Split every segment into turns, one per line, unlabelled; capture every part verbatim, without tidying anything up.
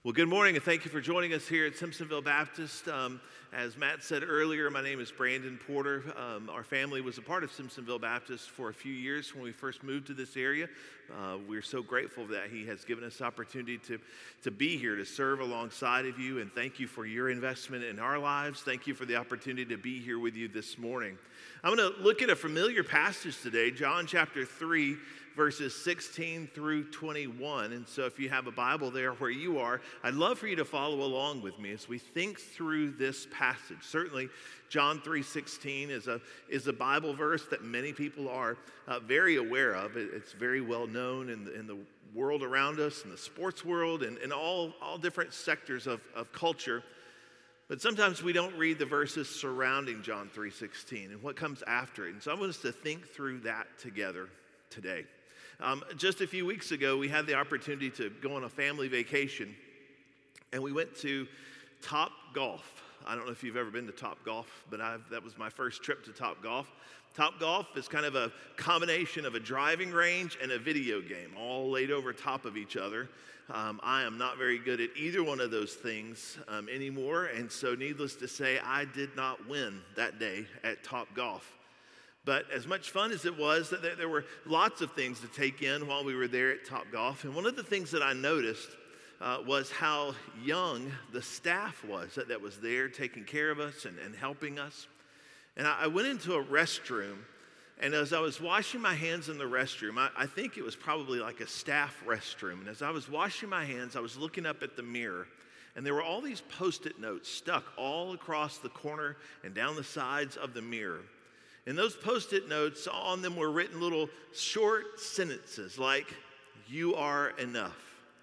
Well, good morning, and thank you for joining us here at Simpsonville Baptist. Um, as Matt said earlier, my name is Brandon Porter. Um, our family was a part of Simpsonville Baptist for a few years when we first moved to this area. Uh, we're so grateful that he has given us opportunity to, to be here, to serve alongside of you, and thank you for your investment in our lives. Thank you for the opportunity to be here with you this morning. I'm going to look at a familiar passage today, John chapter three, verses sixteen through twenty-one. And so if you have a Bible there where you are, I'd love for you to follow along with me as we think through this passage. Certainly, John three sixteen is a, is a Bible verse that many people are uh, very aware of. It, it's very well known in the, in the world around us, in the sports world, and in all, all different sectors of, of culture. But sometimes we don't read the verses surrounding John three sixteen and what comes after it. And so I want us to think through that together today. Um, just a few weeks ago, we had the opportunity to go on a family vacation, and we went to Top Golf. I don't know if you've ever been to Top Golf, but I've, that was my first trip to Top Golf. Top Golf is kind of a combination of a driving range and a video game, all laid over top of each other. Um, I am not very good at either one of those things um, anymore, and so needless to say, I did not win that day at Top Golf. But as much fun as it was, there, there were lots of things to take in while we were there at Top Golf. And one of the things that I noticed uh, was how young the staff was that, that was there taking care of us and, and helping us. And I, I went into a restroom, and as I was washing my hands in the restroom, I, I think it was probably like a staff restroom. And as I was washing my hands, I was looking up at the mirror, and there were all these Post-it notes stuck all across the corner and down the sides of the mirror. And those Post-it notes, on them were written little short sentences like, "You are enough.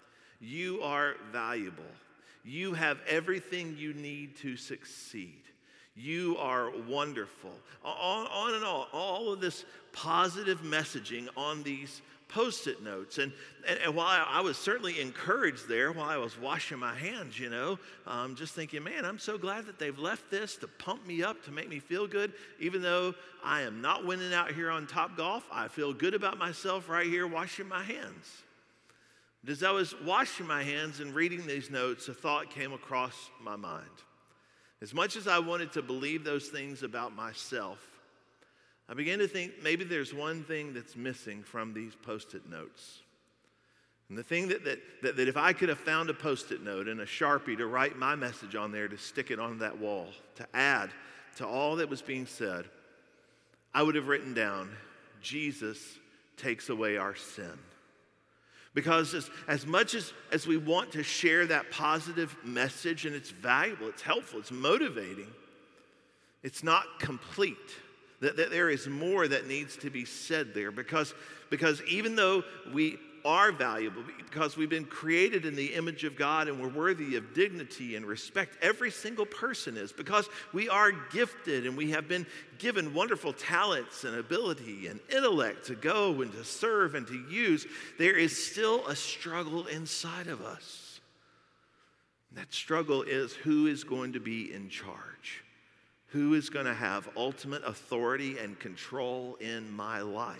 You are valuable. You have everything you need to succeed. You are wonderful." On, on and on, all of this positive messaging on these Post-it notes. And, and, and while I, I was certainly encouraged there while I was washing my hands, you know, um, just thinking, man, I'm so glad that they've left this to pump me up, to make me feel good. Even though I am not winning out here on Top Golf, I feel good about myself right here washing my hands. But as I was washing my hands and reading these notes, a thought came across my mind. As much as I wanted to believe those things about myself, I began to think maybe there's one thing that's missing from these Post-it notes. And the thing that, that, that, that if I could have found a Post-it note and a Sharpie to write my message on there, to stick it on that wall, to add to all that was being said, I would have written down, Jesus takes away our sin. Because as, as much as, as we want to share that positive message, and it's valuable, it's helpful, it's motivating, it's not complete. That, that there is more that needs to be said there, because, because even though we are valuable, because we've been created in the image of God and we're worthy of dignity and respect, every single person is, because we are gifted and we have been given wonderful talents and ability and intellect to go and to serve and to use, there is still a struggle inside of us. And that struggle is, who is going to be in charge? Who is going to have ultimate authority and control in my life?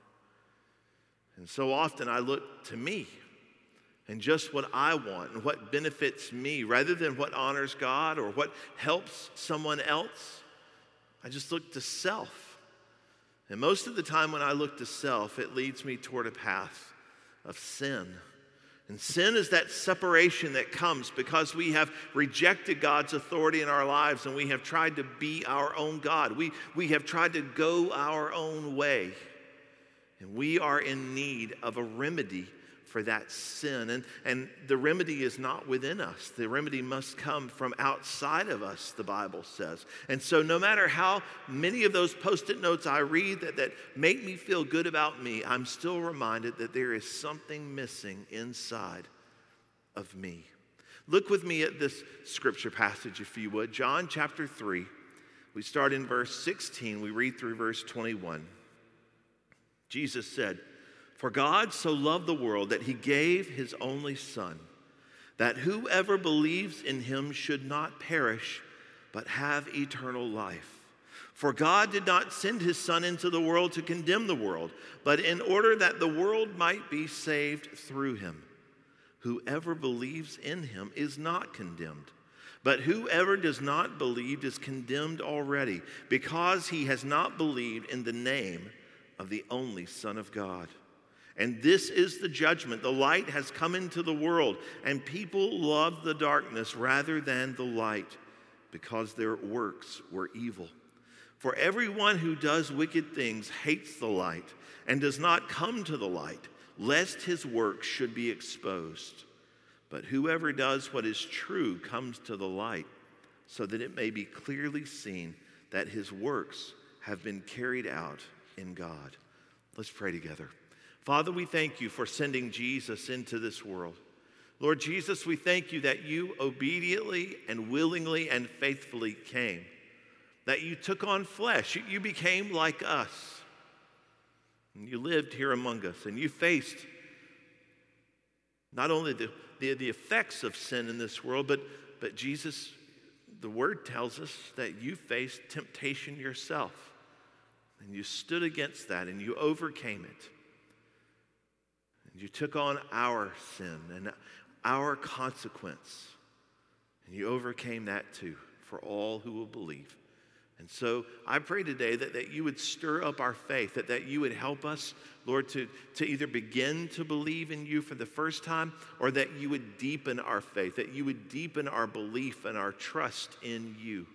And so often I look to me and just what I want and what benefits me rather than what honors God or what helps someone else. I just look to self. And most of the time when I look to self, it leads me toward a path of sin. And sin is that separation that comes because we have rejected God's authority in our lives and we have tried to be our own God. We, we have tried to go our own way. And we are in need of a remedy for that sin. And, and the remedy is not within us. The remedy must come from outside of us, the Bible says. And so no matter how many of those Post-it notes I read that, that make me feel good about me, I'm still reminded that there is something missing inside of me. Look with me at this scripture passage, if you would. John chapter three. We start in verse sixteen. We read through verse twenty-one. Jesus said, "For God so loved the world that he gave his only Son, that whoever believes in him should not perish, but have eternal life. For God did not send his Son into the world to condemn the world, but in order that the world might be saved through him. Whoever believes in him is not condemned. But whoever does not believe is condemned already, because he has not believed in the name of the only Son of God. And this is the judgment. The light has come into the world, and people love the darkness rather than the light, because their works were evil. For everyone who does wicked things hates the light and does not come to the light, lest his works should be exposed. But whoever does what is true comes to the light, so that it may be clearly seen that his works have been carried out in God. Let's pray together. Father, we thank you for sending Jesus into this world. Lord Jesus, we thank you that you obediently and willingly and faithfully came, that you took on flesh. You became like us. And you lived here among us, and you faced not only the, the, the effects of sin in this world, but, but Jesus, the word tells us that you faced temptation yourself. And you stood against that, and you overcame it. And you took on our sin and our consequence. And you overcame that too, for all who will believe. And so I pray today that, that you would stir up our faith, that, that you would help us, Lord, to, to either begin to believe in you for the first time, or that you would deepen our faith, that you would deepen our belief and our trust in you.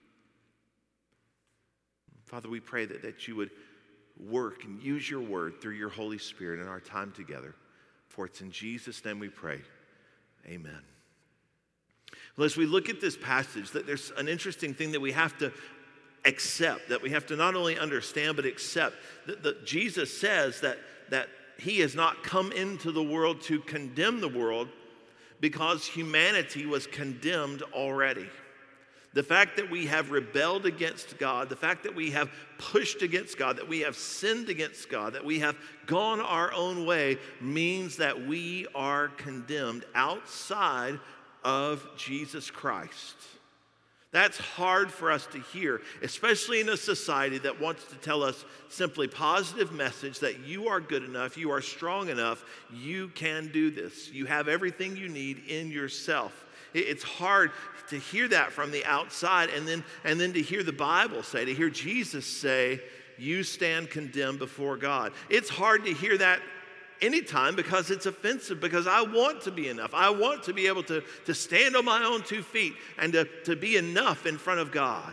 Father, we pray that, that you would work and use your word through your Holy Spirit in our time together. For it's in Jesus' name we pray. Amen. Well, as we look at this passage, that there's an interesting thing that we have to accept, that we have to not only understand but accept. That, that Jesus says that, that he has not come into the world to condemn the world, because humanity was condemned already. The fact that we have rebelled against God, the fact that we have pushed against God, that we have sinned against God, that we have gone our own way, means that we are condemned outside of Jesus Christ. That's hard for us to hear, especially in a society that wants to tell us simply positive message that you are good enough, you are strong enough, you can do this. You have everything you need in yourself. It's hard to hear that from the outside, and then, and then to hear the Bible say, to hear Jesus say, you stand condemned before God. It's hard to hear that anytime, because it's offensive, because I want to be enough. I want to be able to, to stand on my own two feet and to, to be enough in front of God.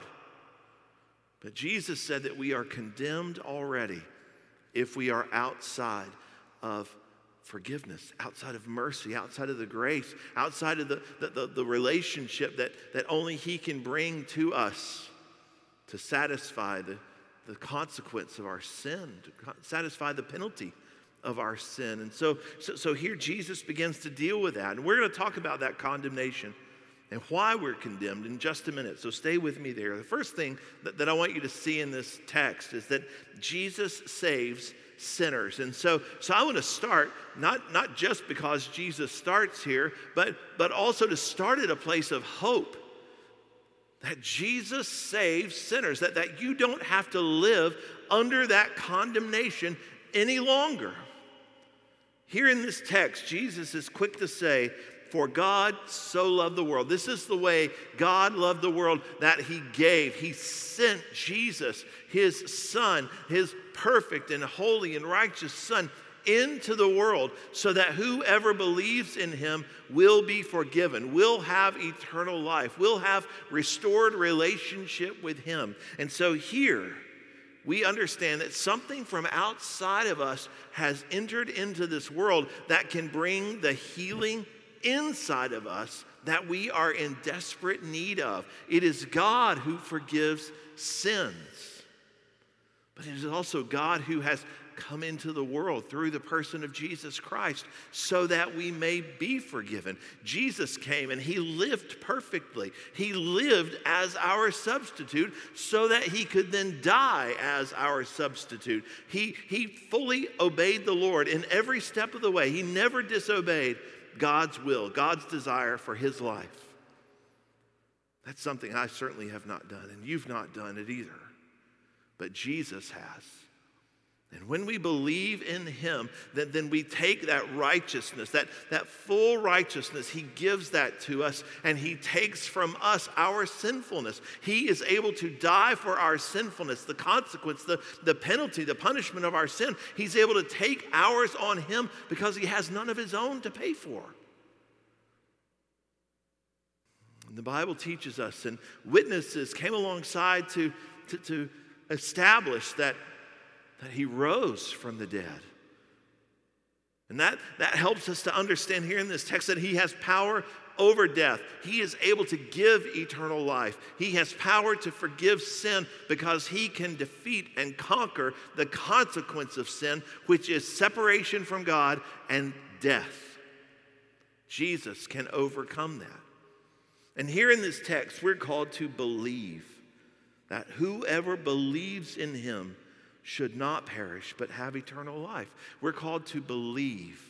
But Jesus said that we are condemned already if we are outside of forgiveness, outside of mercy, outside of the grace, outside of the, the, the, the relationship that, that only he can bring to us to satisfy the, the consequence of our sin, to satisfy the penalty of our sin. And so, so, so here Jesus begins to deal with that. And we're going to talk about that condemnation and why we're condemned in just a minute. So stay with me there. The first thing that, that I want you to see in this text is that Jesus saves sinners. And so, so I want to start, not, not just because Jesus starts here, but, but also to start at a place of hope. That Jesus saves sinners, that, that you don't have to live under that condemnation any longer. Here in this text, Jesus is quick to say, for God so loved the world. This is the way God loved the world, that he gave. He sent Jesus, his son, his perfect and holy and righteous son, into the world so that whoever believes in him will be forgiven, will have eternal life, will have restored relationship with him. And so here, we understand that something from outside of us has entered into this world that can bring the healing inside of us that we are in desperate need of. It is God who forgives sins, but it is also God who has come into the world through the person of Jesus Christ so that we may be forgiven. Jesus came and he lived perfectly. He lived as our substitute so that he could then die as our substitute. He, he fully obeyed the Lord in every step of the way. He never disobeyed God's will, God's desire for his life. That's something I certainly have not done, and you've not done it either. But Jesus has. And when we believe in him, then, then we take that righteousness, that, that full righteousness, he gives that to us, and he takes from us our sinfulness. He is able to die for our sinfulness, the consequence, the, the penalty, the punishment of our sin. He's able to take ours on him because he has none of his own to pay for. And the Bible teaches us, and witnesses came alongside to, to, to establish that that he rose from the dead. And that, that helps us to understand here in this text that he has power over death. He is able to give eternal life. He has power to forgive sin because he can defeat and conquer the consequence of sin, which is separation from God and death. Jesus can overcome that. And here in this text, we're called to believe that whoever believes in him should not perish, but have eternal life. We're called to believe.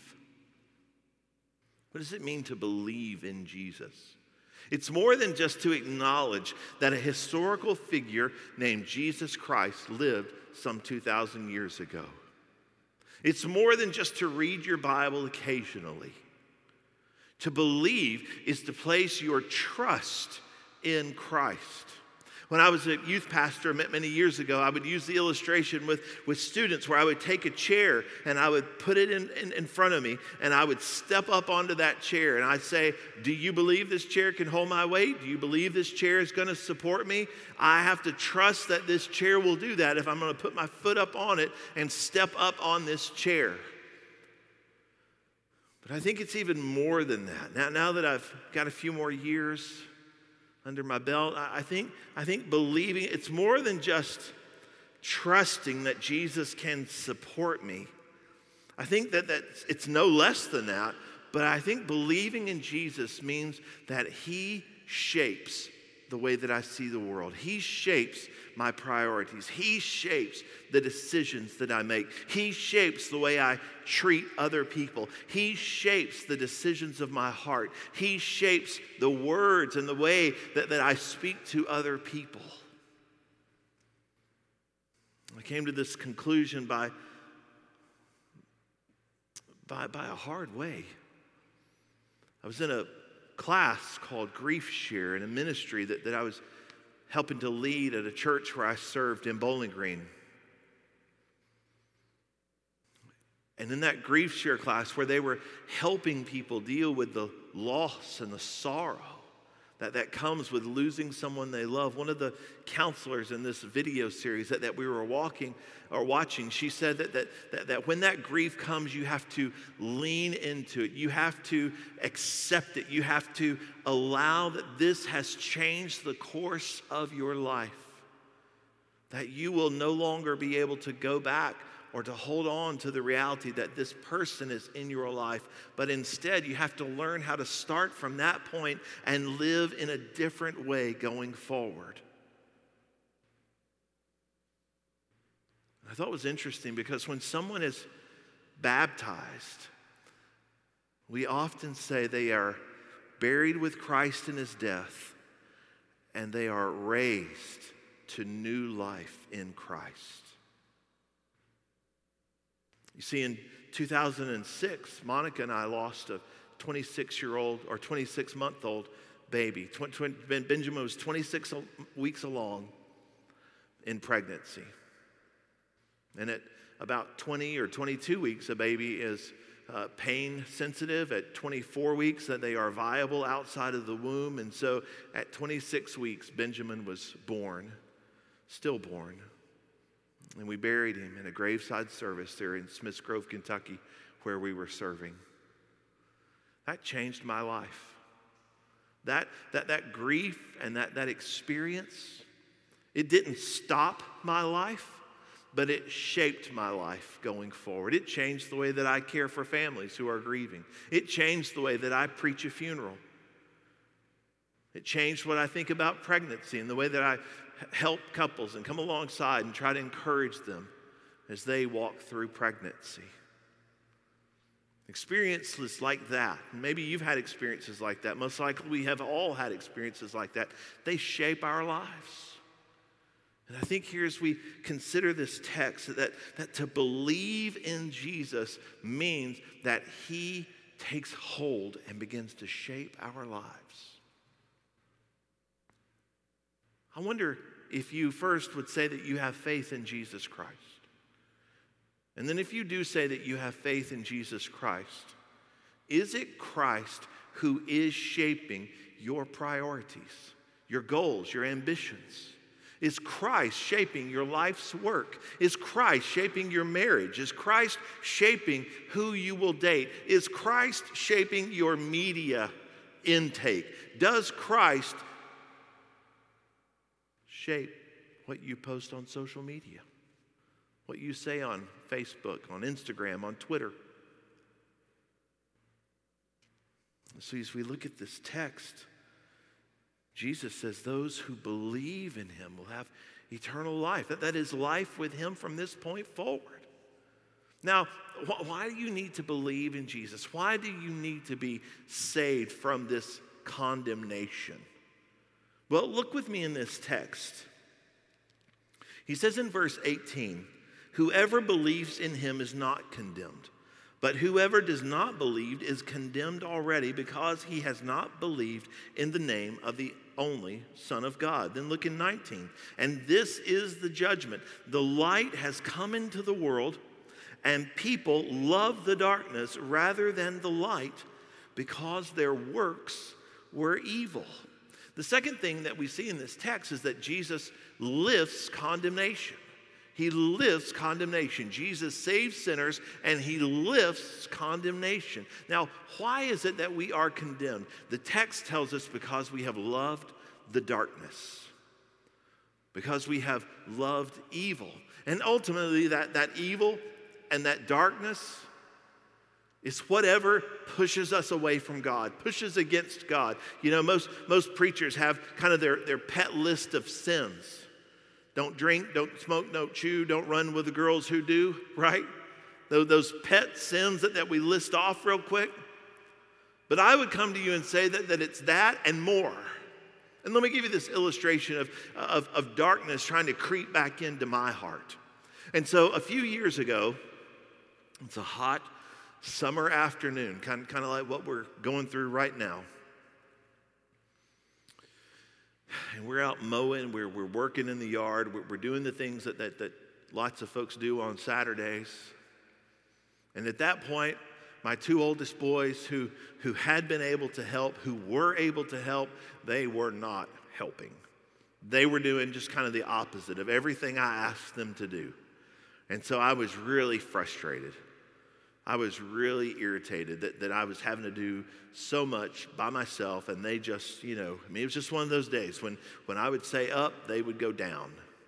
What does it mean to believe in Jesus? It's more than just to acknowledge that a historical figure named Jesus Christ lived some two thousand years ago. It's more than just to read your Bible occasionally. To believe is to place your trust in Christ. When I was a youth pastor many years ago, I would use the illustration with, with students where I would take a chair and I would put it in, in, in front of me and I would step up onto that chair and I'd say, do you believe this chair can hold my weight? Do you believe this chair is going to support me? I have to trust that this chair will do that if I'm going to put my foot up on it and step up on this chair. But I think it's even more than that. Now, now that I've got a few more years under my belt, I think, I think believing, it's more than just trusting that Jesus can support me. I think that, that it's no less than that, but I think believing in Jesus means that he shapes the way that I see the world. He shapes my priorities. He shapes the decisions that I make. He shapes the way I treat other people. He shapes the decisions of my heart. He shapes the words and the way that, that I speak to other people. I came to this conclusion by, by, by a hard way. I was in a class called Grief Share in a ministry that, that I was helping to lead at a church where I served in Bowling Green. And in that Grief Share class where they were helping people deal with the loss and the sorrow that, that comes with losing someone they love, one of the counselors in this video series that, that we were walking or watching, she said that, that, that, that when that grief comes, you have to lean into it. You have to accept it. You have to allow that this has changed the course of your life. That you will no longer be able to go back or to hold on to the reality that this person is in your life. But instead, you have to learn how to start from that point and live in a different way going forward. I thought it was interesting because when someone is baptized, we often say they are buried with Christ in his death and they are raised to new life in Christ. You see, in two thousand six, Monica and I lost a twenty-six-year-old or twenty-six-month-old baby. Benjamin was twenty-six weeks along in pregnancy. And at about twenty or twenty-two weeks, a baby is uh, pain sensitive. At twenty-four weeks, that they are viable outside of the womb. And so at twenty-six weeks, Benjamin was born, stillborn. And we buried him in a graveside service there in Smiths Grove, Kentucky, where we were serving. That changed my life. That, that, that grief and that, that experience, it didn't stop my life, but it shaped my life going forward. It changed the way that I care for families who are grieving. It changed the way that I preach a funeral. It changed what I think about pregnancy and the way that I help couples and come alongside and try to encourage them as they walk through pregnancy. Experiences like that, maybe you've had experiences like that. Most likely we have all had experiences like that. They shape our lives. And I think here as we consider this text, that, that to believe in Jesus means that he takes hold and begins to shape our lives. I wonder if you first would say that you have faith in Jesus Christ. And then if you do say that you have faith in Jesus Christ, is it Christ who is shaping your priorities, your goals, your ambitions? Is Christ shaping your life's work? Is Christ shaping your marriage? Is Christ shaping who you will date? Is Christ shaping your media intake? Does Christ shape what you post on social media? What you say on Facebook, on Instagram, on Twitter? So as we look at this text, Jesus says those who believe in him will have eternal life. That, that is life with him from this point forward. Now, wh- why do you need to believe in Jesus? Why do you need to be saved from this condemnation? Well, look with me in this text. He says in verse eighteen, whoever believes in him is not condemned. But whoever does not believe is condemned already because he has not believed in the name of the only Son of God. Then look in nineteen. And this is the judgment. The light has come into the world, and people love the darkness rather than the light because their works were evil. The second thing that we see in this text is that Jesus lifts condemnation. He lifts condemnation. Jesus saves sinners and he lifts condemnation. Now, why is it that we are condemned? The text tells us because we have loved the darkness. Because we have loved evil. And ultimately, that, that evil and that darkness is whatever pushes us away from God, pushes against God. You know, most, most preachers have kind of their, their pet list of sins. Don't drink, don't smoke, don't chew, don't run with the girls who do, right? Those pet sins that, that we list off real quick. But I would come to you and say that, that it's that and more. And let me give you this illustration of, of, of darkness trying to creep back into my heart. And so a few years ago, it's a hot summer afternoon, kind, kind of like what we're going through right now. And we're out mowing, we're, we're working in the yard, we're, we're doing the things that, that, that lots of folks do on Saturdays. And at that point, my two oldest boys who, who had been able to help, who were able to help, they were not helping. They were doing just kind of the opposite of everything I asked them to do. And so I was really frustrated. I was really irritated that, that I was having to do so much by myself, and they just, you know, I mean, it was just one of those days when, when I would say up, they would go down.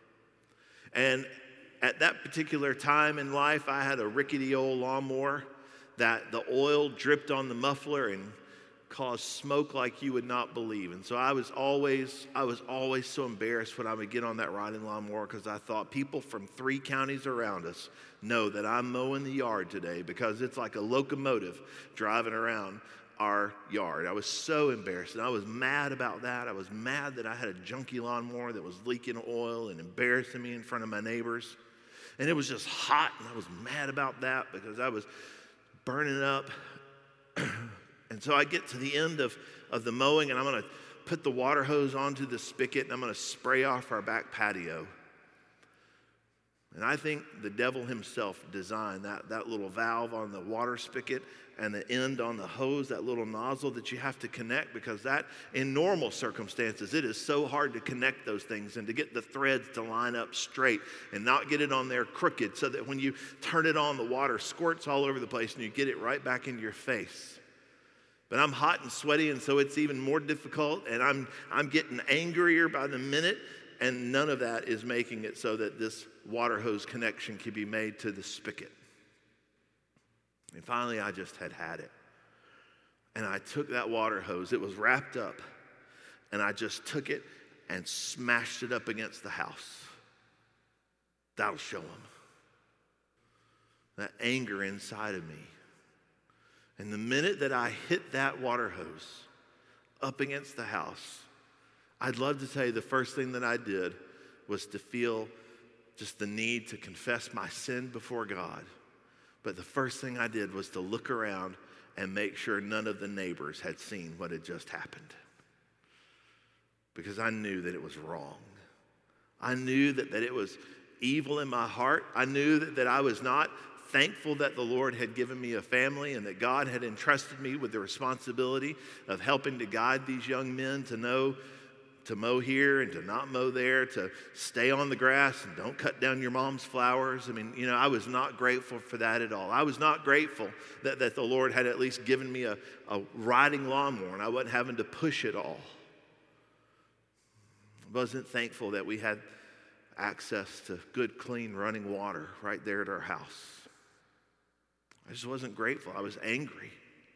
And at that particular time in life, I had a rickety old lawnmower that the oil dripped on the muffler and caused smoke like you would not believe. And so I was always, I was always so embarrassed when I would get on that riding lawnmower because I thought people from three counties around us know that I'm mowing the yard today because it's like a locomotive driving around our yard. I was so embarrassed, and I was mad about that. I was mad that I had a junky lawnmower that was leaking oil and embarrassing me in front of my neighbors. And it was just hot, and I was mad about that because I was burning up. And so I get to the end of, of the mowing, and I'm going to put the water hose onto the spigot, and I'm going to spray off our back patio. And I think the devil himself designed that, that little valve on the water spigot and the end on the hose, that little nozzle that you have to connect, because that, in normal circumstances, it is so hard to connect those things and to get the threads to line up straight and not get it on there crooked so that when you turn it on, the water squirts all over the place and you get it right back into your face. But I'm hot and sweaty, and so it's even more difficult, and I'm I'm getting angrier by the minute, and none of that is making it so that this water hose connection can be made to the spigot. And finally, I just had had it. And I took that water hose, it was wrapped up, and I just took it and smashed it up against the house. That'll show them. That anger inside of me. And the minute that I hit that water hose up against the house, I'd love to tell you the first thing that I did was to feel just the need to confess my sin before God. But the first thing I did was to look around and make sure none of the neighbors had seen what had just happened. Because I knew that it was wrong. I knew that, that it was evil in my heart. I knew that, that I was not thankful that the Lord had given me a family and that God had entrusted me with the responsibility of helping to guide these young men to know to mow here and to not mow there, to stay on the grass and don't cut down your mom's flowers. I mean, you know, I was not grateful for that at all. I was not grateful that, that the Lord had at least given me a, a riding lawnmower and I wasn't having to push it all. I wasn't thankful that we had access to good, clean, running water right there at our house. I just wasn't grateful. I was angry.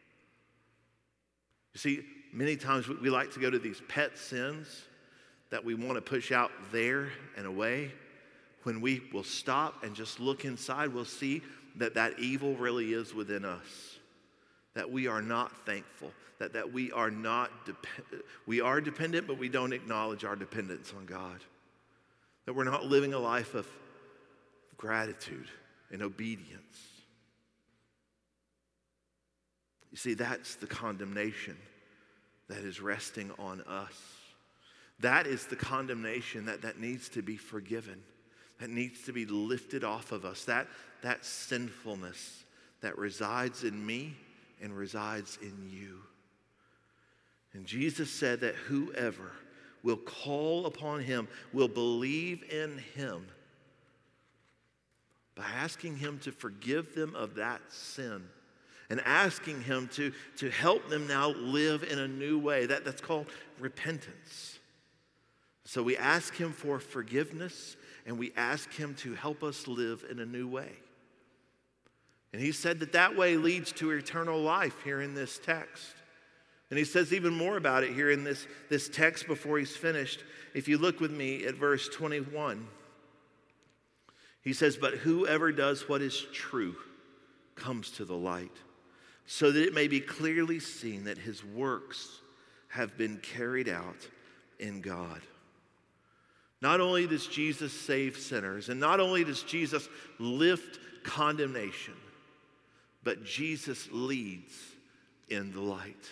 You see, many times we like to go to these pet sins that we want to push out there and away. When we will stop and just look inside, we'll see that that evil really is within us. That we are not thankful. That, that we are not, dep- we are dependent, but we don't acknowledge our dependence on God. That we're not living a life of gratitude and obedience. You see, that's the condemnation that is resting on us. That is the condemnation that, that needs to be forgiven, that needs to be lifted off of us. That, that sinfulness that resides in me and resides in you. And Jesus said that whoever will call upon him, will believe in him, by asking him to forgive them of that sin, and asking him to, to help them now live in a new way. That, that's called repentance. So we ask him for forgiveness, and we ask him to help us live in a new way. And he said that that way leads to eternal life here in this text. And he says even more about it here in this, this text before he's finished. If you look with me at verse twenty-one, he says, "But whoever does what is true comes to the light, so that it may be clearly seen that his works have been carried out in God." Not only does Jesus save sinners, and not only does Jesus lift condemnation, but Jesus leads in the light.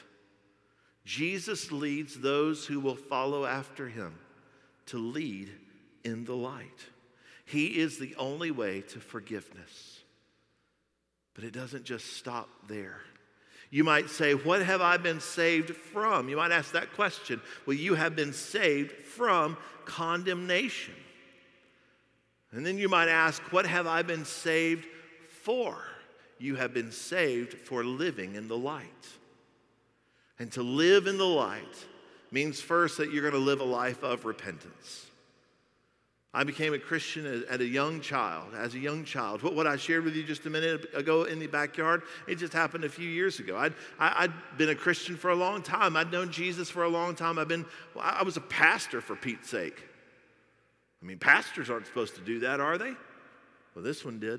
Jesus leads those who will follow after him to lead in the light. He is the only way to forgiveness. But it doesn't just stop there. You might say, what have I been saved from? You might ask that question. Well, you have been saved from condemnation. And then you might ask, what have I been saved for? You have been saved for living in the light. And to live in the light means first that you're going to live a life of repentance. I became a Christian as a young child, as a young child. What, what I shared with you just a minute ago in the backyard, it just happened a few years ago. I'd, I, I'd been a Christian for a long time. I'd known Jesus for a long time. I've been, well, I was a pastor for Pete's sake. I mean, pastors aren't supposed to do that, are they? Well, this one did.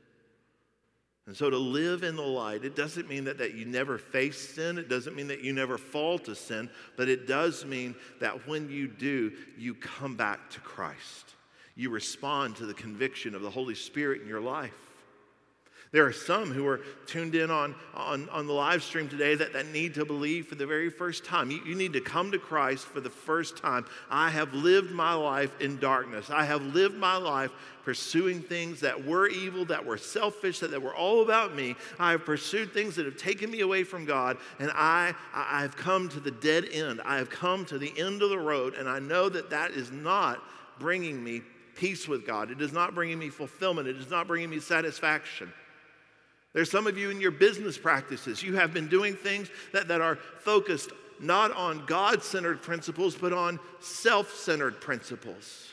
And so to live in the light, it doesn't mean that, that you never face sin. It doesn't mean that you never fall to sin. But it does mean that when you do, you come back to Christ. You respond to the conviction of the Holy Spirit in your life. There are some who are tuned in on, on, on the live stream today that, that need to believe for the very first time. You, you need to come to Christ for the first time. I have lived my life in darkness. I have lived my life pursuing things that were evil, that were selfish, that, that were all about me. I have pursued things that have taken me away from God, and I, I have come to the dead end. I have come to the end of the road, and I know that that is not bringing me peace with God. It is not bringing me fulfillment. It is not bringing me satisfaction. There's some of you in your business practices. You have been doing things that, that are focused not on God-centered principles, but on self-centered principles.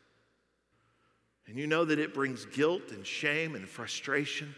And you know that it brings guilt and shame and frustration.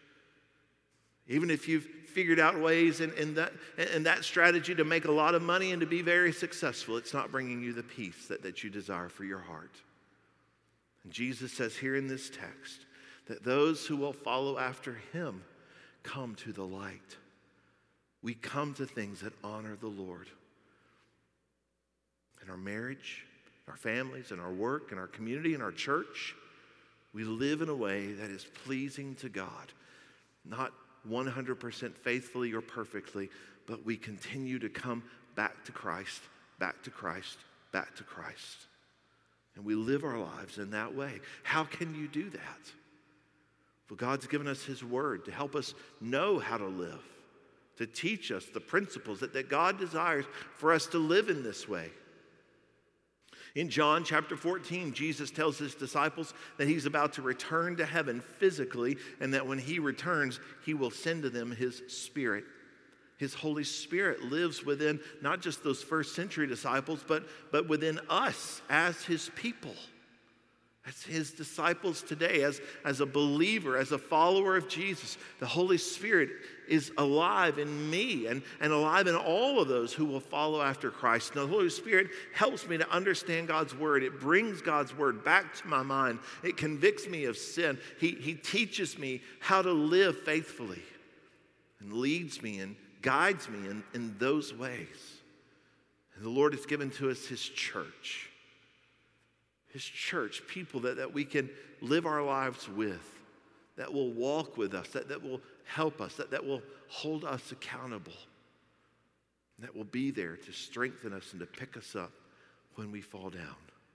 Even if you've figured out ways in, in, that, in that strategy to make a lot of money and to be very successful, it's not bringing you the peace that, that you desire for your heart. And Jesus says here in this text, that those who will follow after him come to the light. We come to things that honor the Lord. In our marriage, our families, in our work, in our community, in our church, we live in a way that is pleasing to God. Not one hundred percent faithfully or perfectly, but we continue to come back to Christ, back to Christ, back to Christ. And we live our lives in that way. How can you do that? Well, God's given us his word to help us know how to live, to teach us the principles that, that God desires for us to live in this way. In John chapter fourteen, Jesus tells his disciples that he's about to return to heaven physically, and that when he returns, he will send to them his Spirit. His Holy Spirit lives within not just those first century disciples, but, but within us as his people, as his disciples today, as, as a believer, as a follower of Jesus. The Holy Spirit is alive in me and, and alive in all of those who will follow after Christ. And the Holy Spirit helps me to understand God's word. It brings God's word back to my mind. It convicts me of sin. He, he teaches me how to live faithfully and leads me and guides me in, in those ways. And the Lord has given to us his church. His church, people that, that we can live our lives with, that will walk with us, that, that will help us, that, that will hold us accountable, that will be there to strengthen us and to pick us up when we fall down.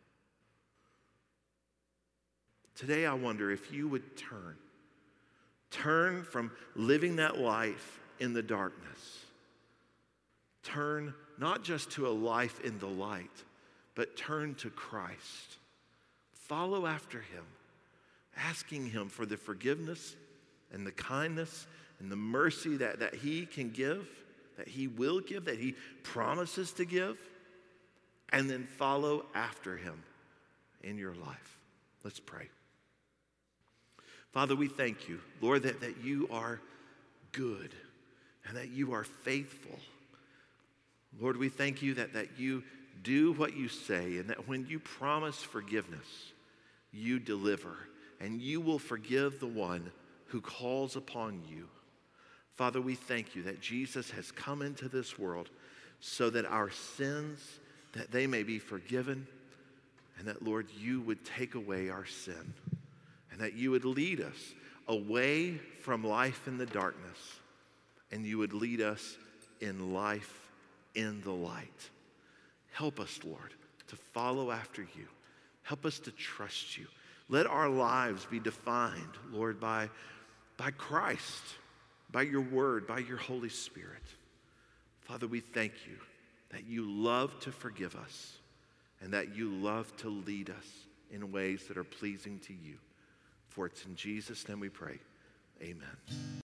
Today I wonder if you would turn, turn from living that life in the darkness. Turn not just to a life in the light, but turn to Christ. Follow after him, asking him for the forgiveness and the kindness and the mercy that, that he can give, that he will give, that he promises to give, and then follow after him in your life. Let's pray. Father, we thank you, Lord, that, that you are good and that you are faithful. Lord, we thank you that, that you do what you say, and that when you promise forgiveness, you deliver, and you will forgive the one who calls upon you. Father, we thank you that Jesus has come into this world so that our sins, that they may be forgiven, and that, Lord, you would take away our sin, and that you would lead us away from life in the darkness, and you would lead us in life in the light. Help us, Lord, to follow after you. Help us to trust you. Let our lives be defined, Lord, by, by Christ, by your word, by your Holy Spirit. Father, we thank you that you love to forgive us and that you love to lead us in ways that are pleasing to you. For it's in Jesus' name we pray. Amen.